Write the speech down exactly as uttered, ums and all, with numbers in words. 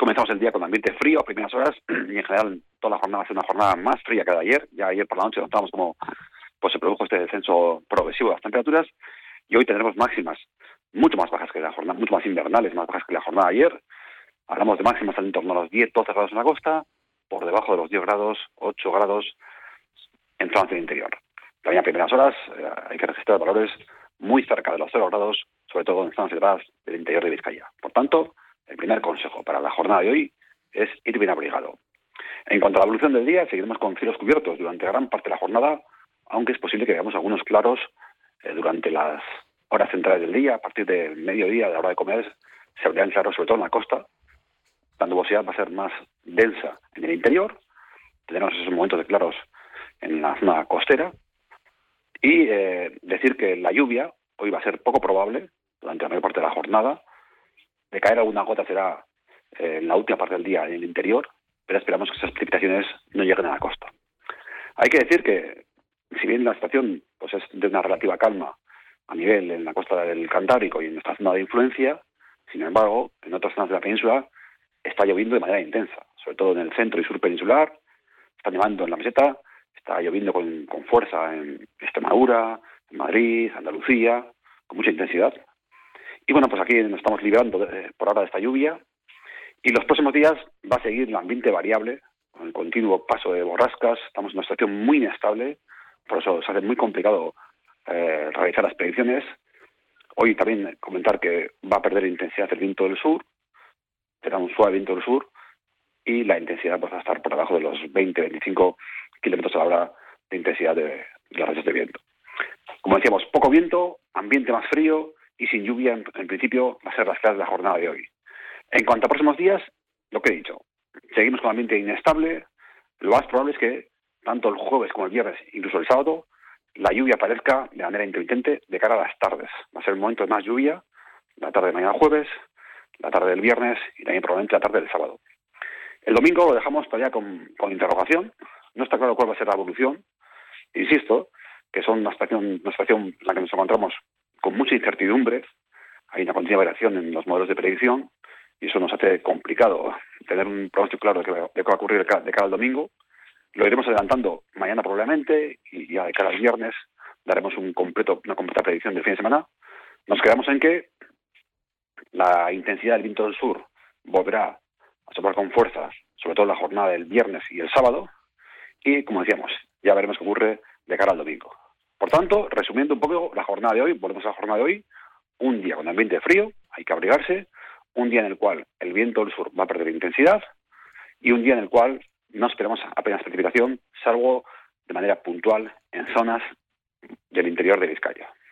comenzamos el día con ambiente frío a primeras horas y en general toda la jornada va a ser una jornada más fría que la de ayer. Ya ayer por la noche notamos como pues, se produjo este descenso progresivo de las temperaturas y hoy tendremos máximas mucho más bajas que la jornada, mucho más invernales, más bajas que la jornada de ayer. Hablamos de máximas en torno a los diez doce grados en la costa, por debajo de los diez grados, ocho grados en zonas del interior. También a primeras horas eh, hay que registrar valores muy cerca de los cero grados, sobre todo en zonas elevadas del interior de Vizcaya. Por tanto, el primer consejo para la jornada de hoy es ir bien abrigado. En cuanto a la evolución del día, seguiremos con cielos cubiertos durante gran parte de la jornada, aunque es posible que veamos algunos claros eh, durante las horas centrales del día. A partir del mediodía, de la hora de comer, se abrirán claros, sobre todo en la costa. La nubosidad va a ser más densa en el interior. Tendremos esos momentos de claros en la zona costera. Y eh, decir que la lluvia hoy va a ser poco probable durante la mayor parte de la jornada. De caer alguna gota será eh, en la última parte del día en el interior, pero esperamos que esas precipitaciones no lleguen a la costa. Hay que decir que, si bien la situación pues, es de una relativa calma a nivel en la costa del Cantábrico y en nuestra zona de influencia, sin embargo, en otras zonas de la península está lloviendo de manera intensa, sobre todo en el centro y sur peninsular, está nevando en la meseta, está lloviendo con, con fuerza en Extremadura, en Madrid, Andalucía, con mucha intensidad. Y bueno, pues aquí nos estamos librando de, por ahora de esta lluvia y los próximos días va a seguir el ambiente variable, con el continuo paso de borrascas. Estamos en una situación muy inestable, por eso se hace muy complicado eh, realizar las predicciones. Hoy también comentar que va a perder intensidad el viento del sur, será un suave viento del sur y la intensidad pues, va a estar por debajo de los veinte a veinticinco kilómetros a la hora de intensidad de, de las rachas de viento. Como decíamos, poco viento, ambiente más frío y sin lluvia, en, en principio, va a ser las claves de la jornada de hoy. En cuanto a próximos días, lo que he dicho, seguimos con ambiente inestable. Lo más probable es que tanto el jueves como el viernes, incluso el sábado, la lluvia aparezca de manera intermitente de cara a las tardes. Va a ser un momento de más lluvia, la tarde de mañana jueves, la tarde del viernes y también probablemente la tarde del sábado. El domingo lo dejamos todavía con, con interrogación. No está claro cuál va a ser la evolución. Insisto, que son una situación, una situación en la que nos encontramos con mucha incertidumbre. Hay una continua variación en los modelos de predicción y eso nos hace complicado tener un pronóstico claro de qué, de qué va a ocurrir de cara, de cara al domingo. Lo iremos adelantando mañana probablemente y ya de cara al viernes daremos un completo, una completa predicción del fin de semana. Nos quedamos en que la intensidad del viento del sur volverá a soplar con fuerza, sobre todo en la jornada del viernes y el sábado, y como decíamos, ya veremos qué ocurre de cara al domingo. Por tanto, resumiendo un poco la jornada de hoy, volvemos a la jornada de hoy, un día con ambiente frío, hay que abrigarse, un día en el cual el viento del sur va a perder intensidad y un día en el cual no esperamos apenas precipitación, salvo de manera puntual en zonas del interior de Vizcaya.